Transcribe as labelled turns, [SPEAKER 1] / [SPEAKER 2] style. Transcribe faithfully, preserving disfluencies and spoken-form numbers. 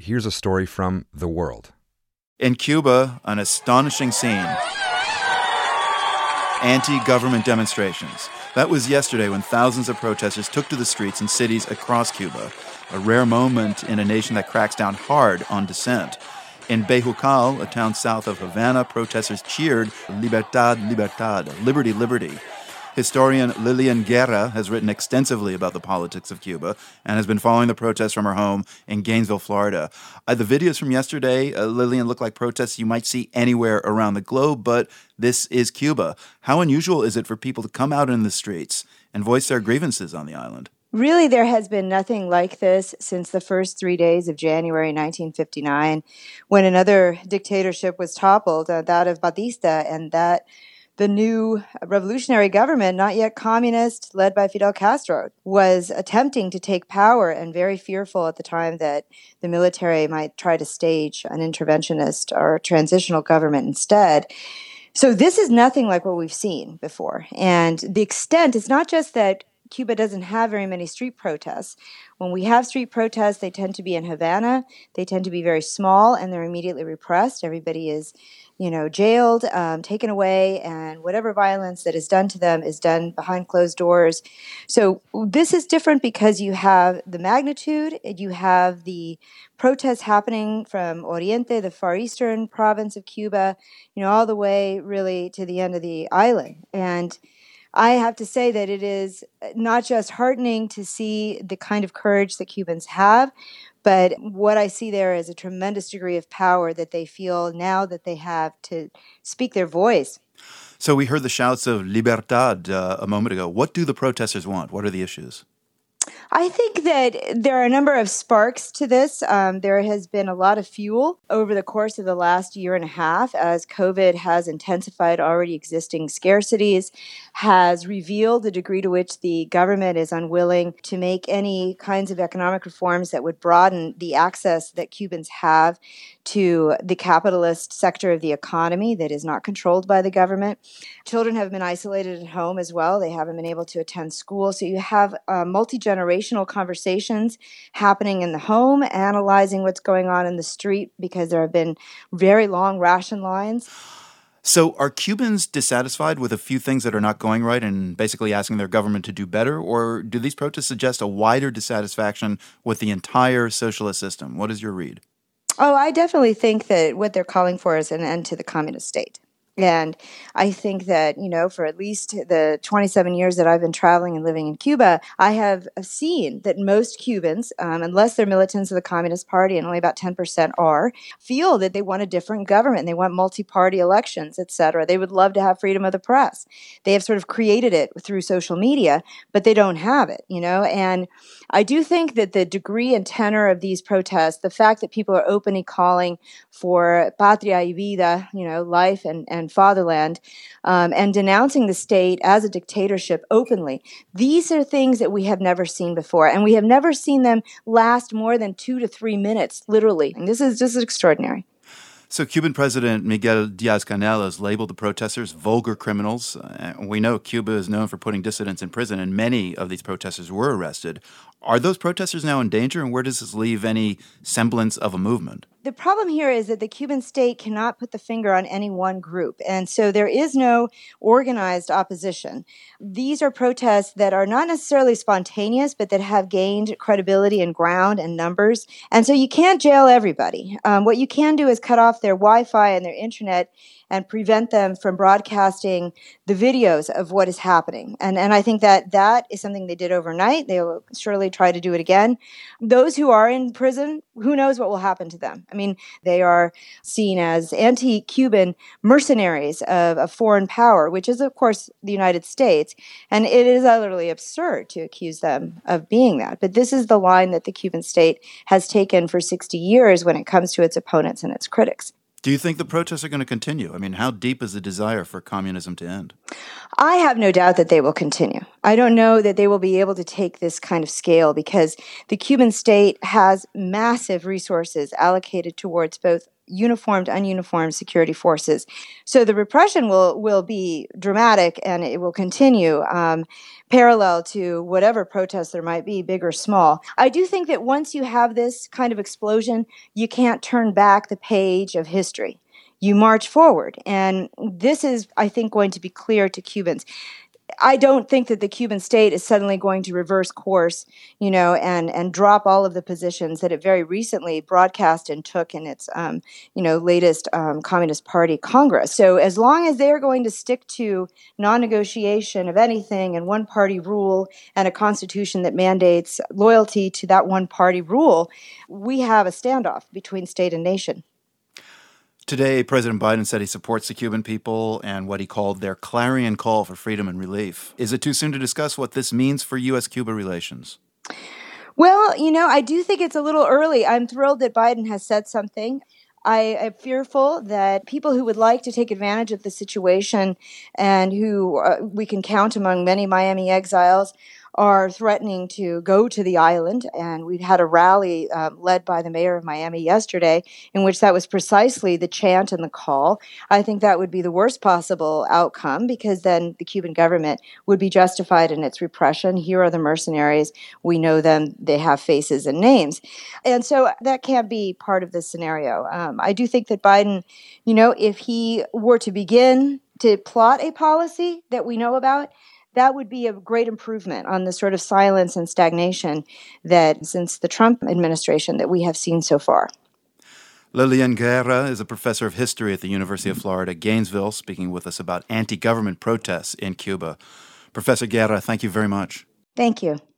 [SPEAKER 1] here's a story from The World.
[SPEAKER 2] In Cuba, an astonishing scene. Anti-government demonstrations. That was yesterday when thousands of protesters took to the streets in cities across Cuba, a rare moment in a nation that cracks down hard on dissent. In Bejucal, a town south of Havana, protesters cheered Libertad, Libertad, liberty, liberty. Historian Lilian Guerra has written extensively about the politics of Cuba and has been following the protests from her home in Gainesville, Florida. Uh, the videos from yesterday, uh, Lilian, look like protests you might see anywhere around the globe, but this is Cuba. How unusual is it for people to come out in the streets and voice their grievances on the island?
[SPEAKER 3] Really, there has been nothing like this since the first three days of January nineteen fifty-nine, when another dictatorship was toppled, uh, that of Batista, and that the new revolutionary government, not yet communist, led by Fidel Castro, was attempting to take power and very fearful at the time that the military might try to stage an interventionist or transitional government instead. So this is nothing like what we've seen before. And the extent, it's not just that Cuba doesn't have very many street protests. When we have street protests, they tend to be in Havana. They tend to be very small, and they're immediately repressed. Everybody is, you know, jailed, um, taken away, and whatever violence that is done to them is done behind closed doors. So this is different because you have the magnitude, you have the protests happening from Oriente, the far eastern province of Cuba, you know, all the way really to the end of the island. And I have to say that it is not just heartening to see the kind of courage that Cubans have, but what I see there is a tremendous degree of power that they feel now that they have to speak their voice.
[SPEAKER 2] So we heard the shouts of Libertad uh, a moment ago. What do the protesters want? What are the issues?
[SPEAKER 3] I think that there are a number of sparks to this. Um, there has been a lot of fuel over the course of the last year and a half as COVID has intensified already existing scarcities, has revealed the degree to which the government is unwilling to make any kinds of economic reforms that would broaden the access that Cubans have to the capitalist sector of the economy that is not controlled by the government. Children have been isolated at home as well. They haven't been able to attend school. So you have uh, multi-generational conversations happening in the home, analyzing what's going on in the street because there have been very long ration lines.
[SPEAKER 2] So are Cubans dissatisfied with a few things that are not going right and basically asking their government to do better? Or do these protests suggest a wider dissatisfaction with the entire socialist system? What is your read?
[SPEAKER 3] Oh, I definitely think that what they're calling for is an end to the communist state. And I think that, you know, for at least the twenty-seven years that I've been traveling and living in Cuba, I have seen that most Cubans, um, unless they're militants of the Communist Party, and only about ten percent are, feel that they want a different government. They want multi-party elections, et cetera. They would love to have freedom of the press. They have sort of created it through social media, but they don't have it, you know. And I do think that the degree and tenor of these protests, the fact that people are openly calling for patria y vida, you know, life and, and fatherland, um, and denouncing the state as a dictatorship openly. These are things that we have never seen before, and we have never seen them last more than two to three minutes, literally. And this is just extraordinary.
[SPEAKER 2] So Cuban President Miguel Diaz-Canel has labeled the protesters vulgar criminals. Uh, we know Cuba is known for putting dissidents in prison, and many of these protesters were arrested. Are those protesters now in danger, and where does this leave any semblance of a movement?
[SPEAKER 3] The problem here is that the Cuban state cannot put the finger on any one group, and so there is no organized opposition. These are protests that are not necessarily spontaneous, but that have gained credibility and ground and numbers, and so you can't jail everybody. Um, what you can do is cut off their Wi-Fi and their internet and prevent them from broadcasting the videos of what is happening. And and I think that that is something they did overnight. They will surely try to do it again. Those who are in prison, who knows what will happen to them? I mean, they are seen as anti-Cuban mercenaries of a foreign power, which is, of course, the United States. And it is utterly absurd to accuse them of being that. But this is the line that the Cuban state has taken for sixty years when it comes to its opponents and its critics.
[SPEAKER 2] Do you think the protests are going to continue? I mean, how deep is the desire for communism to end?
[SPEAKER 3] I have no doubt that they will continue. I don't know that they will be able to take this kind of scale because the Cuban state has massive resources allocated towards both uniformed, ununiformed security forces. So the repression will, will be dramatic, and it will continue um, parallel to whatever protests there might be, big or small. I do think that once you have this kind of explosion, you can't turn back the page of history. You march forward. And this is, I think, going to be clear to Cubans. I don't think that the Cuban state is suddenly going to reverse course, you know, and, and drop all of the positions that it very recently broadcast and took in its, um, you know, latest um, Communist Party Congress. So as long as they're going to stick to non-negotiation of anything and one-party rule and a constitution that mandates loyalty to that one-party rule, we have a standoff between state and nation.
[SPEAKER 2] Today, President Biden said he supports the Cuban people and what he called their clarion call for freedom and relief. Is it too soon to discuss what this means for U S Cuba relations?
[SPEAKER 3] Well, you know, I do think it's a little early. I'm thrilled that Biden has said something. I am fearful that people who would like to take advantage of the situation and who uh, we can count among many Miami exiles are threatening to go to the island. And we had a rally uh, led by the mayor of Miami yesterday in which that was precisely the chant and the call. I think that would be the worst possible outcome, because then the Cuban government would be justified in its repression. Here are the mercenaries. We know them. They have faces and names. And so that can't be part of this scenario. Um, I do think that Biden, you know, if he were to begin to plot a policy that we know about, that would be a great improvement on the sort of silence and stagnation that since the Trump administration that we have seen so far.
[SPEAKER 2] Lilian Guerra is a professor of history at the University of Florida, Gainesville, speaking with us about anti-government protests in Cuba. Professor Guerra, thank you very much.
[SPEAKER 3] Thank you.